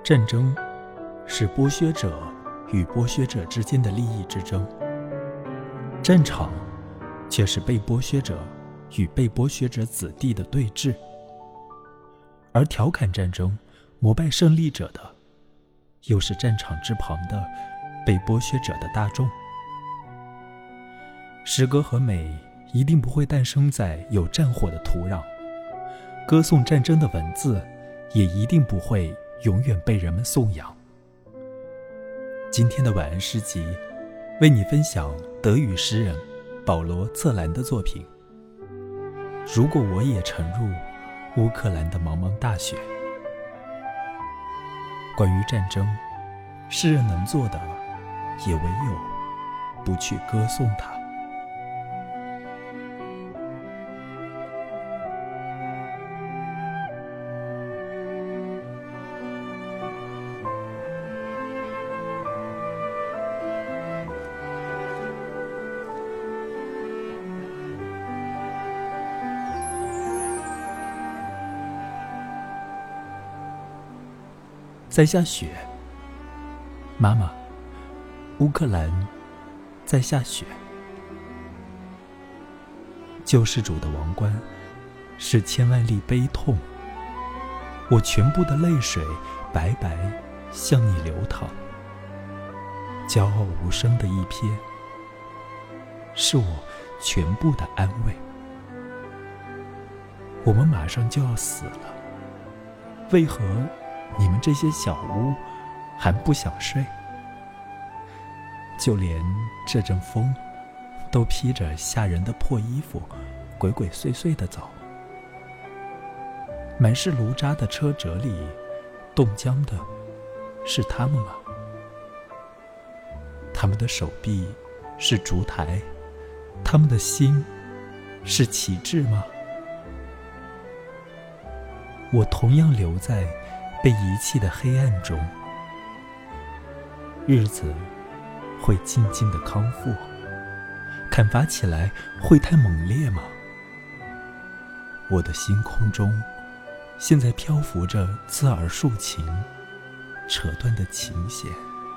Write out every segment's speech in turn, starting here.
战争是剥削者与剥削者之间的利益之争，战场却是被剥削者与被剥削者子弟的对峙。而调侃战争、膜拜胜利者的，又是战场之旁的被剥削者的大众。诗歌和美一定不会诞生在有战火的土壤，歌颂战争的文字也一定不会永远被人们颂扬。今天的晚安诗集，为你分享德语诗人保罗·策兰的作品《如果我也沉入乌克兰的茫茫大雪》。关于战争，诗人能做的也唯有不去歌颂它。在下雪，妈妈，乌克兰在下雪。救世主的王冠是千万粒悲痛，我全部的泪水白白向你流淌，骄傲无声的一瞥，是我全部的安慰。我们马上就要死了，为何你们这些小屋还不想睡？就连这阵风都披着吓人的破衣服，鬼鬼祟祟地走。满是炉渣的车辙里，冻僵的是他们吗？他们的手臂是烛台，他们的心是旗帜吗？我同样留在被遗弃的黑暗中，日子会静静的康复，砍伐起来会太猛烈吗？我的星空中现在漂浮着刺耳竖琴扯断的琴弦。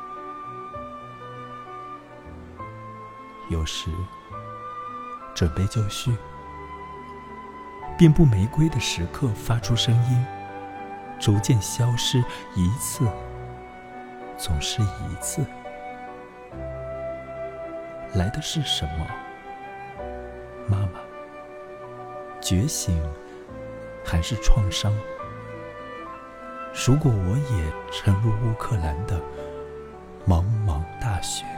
有时准备就绪，遍布玫瑰的时刻发出声音，逐渐消失，一次总是一次。来的是什么，妈妈？觉醒还是创伤？如果我也沉入乌克兰的茫茫大雪。